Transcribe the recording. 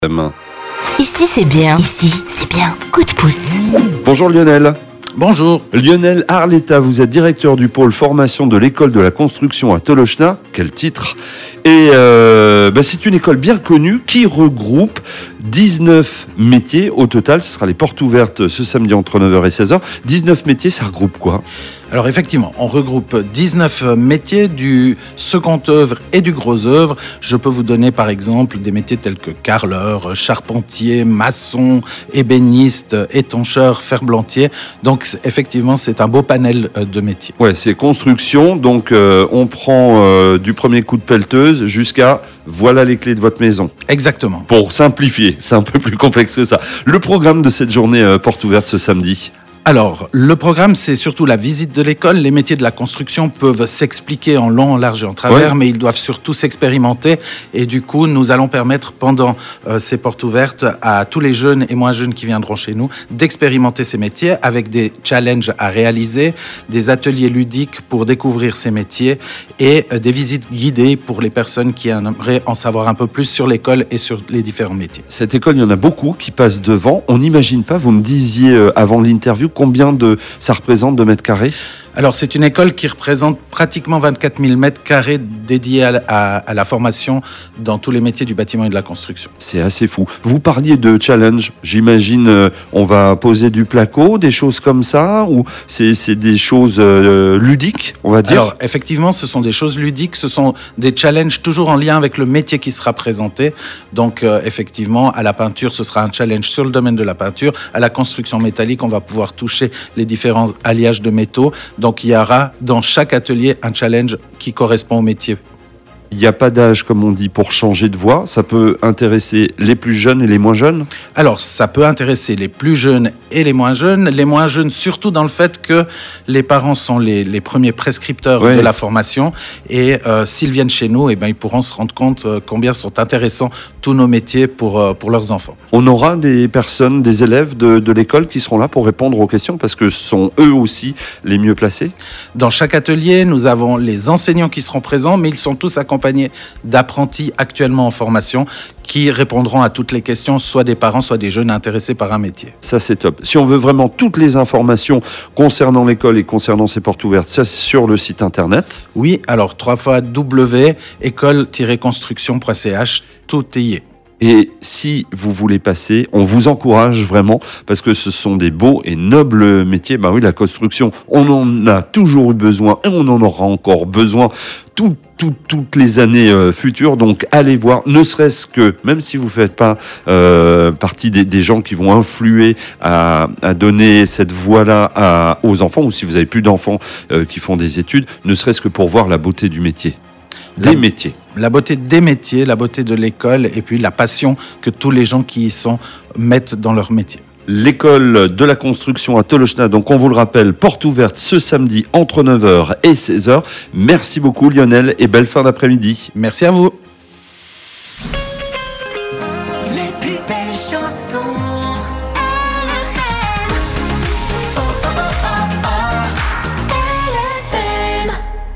Ici c'est bien. Ici c'est bien. Coup de pouce. Bonjour Lionel. Bonjour. Lionel Arletta, vous êtes directeur du pôle formation de l'école de la construction à Tolochna. Quel titre! Et c'est une école bien connue qui regroupe 19 métiers au total. Ce sera les portes ouvertes ce samedi entre 9h et 16h. 19 métiers, ça regroupe quoi? Alors effectivement, on regroupe 19 métiers du second œuvre et du gros œuvre. Je peux vous donner par exemple des métiers tels que carreleur, charpentier, maçon, ébéniste, étancheur, ferblantier. Donc effectivement, c'est un beau panel de métiers. Ouais, c'est construction. Donc on prend du premier coup de pelleteuse jusqu'à voilà les clés de votre maison. Exactement. Pour simplifier, c'est un peu plus complexe que ça. Le programme de cette journée porte ouverte ce samedi. Alors, le programme, c'est surtout la visite de l'école. Les métiers de la construction peuvent s'expliquer en long, en large et en travers, mais ils doivent surtout s'expérimenter. Et du coup, nous allons permettre, pendant ces portes ouvertes, à tous les jeunes et moins jeunes qui viendront chez nous, d'expérimenter ces métiers avec des challenges à réaliser, des ateliers ludiques pour découvrir ces métiers et des visites guidées pour les personnes qui aimeraient en savoir un peu plus sur l'école et sur les différents métiers. Cette école, il y en a beaucoup qui passent devant. On n'imagine pas, vous me disiez avant l'interview, combien ça représente de mètres carrés? Alors, c'est une école qui représente pratiquement 24 000 mètres carrés dédiés à la formation dans tous les métiers du bâtiment et de la construction. C'est assez fou. Vous parliez de challenge. J'imagine, on va poser du placo, des choses comme ça, ou c'est des choses ludiques, on va dire? Alors, effectivement, ce sont des choses ludiques, ce sont des challenges toujours en lien avec le métier qui sera présenté. Donc, effectivement, à la peinture, ce sera un challenge sur le domaine de la peinture. À la construction métallique, on va pouvoir toucher les différents alliages de métaux. Donc, il y aura dans chaque atelier un challenge qui correspond au métier. Il n'y a pas d'âge, comme on dit, pour changer de voie. Ça peut intéresser les plus jeunes et les moins jeunes? Alors, ça peut intéresser les plus jeunes et les moins jeunes. Les moins jeunes, surtout dans le fait que les parents sont les premiers prescripteurs de la formation. Et s'ils viennent chez nous, ils pourront se rendre compte combien sont intéressants tous nos métiers pour leurs enfants. On aura des personnes, des élèves de l'école qui seront là pour répondre aux questions parce que ce sont eux aussi les mieux placés? Dans chaque atelier, nous avons les enseignants qui seront présents, mais ils sont tous accompagnés d'apprentis actuellement en formation qui répondront à toutes les questions, soit des parents, soit des jeunes intéressés par un métier. Ça, c'est top. Si on veut vraiment toutes les informations concernant l'école et concernant ses portes ouvertes, ça, c'est sur le site internet. Oui, alors 3 fois école-construction.ch, tout y est. Et si vous voulez passer, on vous encourage vraiment parce que ce sont des beaux et nobles métiers. Bah oui, la construction, on en a toujours eu besoin et on en aura encore besoin toutes les années futures. Donc allez voir, ne serait-ce que, même si vous ne faites pas partie des gens qui vont influer à donner cette voie-là aux enfants, ou si vous n'avez plus d'enfants qui font des études, ne serait-ce que pour voir la beauté du métier. Des métiers. La beauté des métiers, la beauté de l'école et puis la passion que tous les gens qui y sont mettent dans leur métier. L'école de la construction à Tolochna, donc on vous le rappelle, porte ouverte ce samedi entre 9h et 16h. Merci beaucoup Lionel et belle fin d'après-midi. Merci à vous. Les plus belles chansons.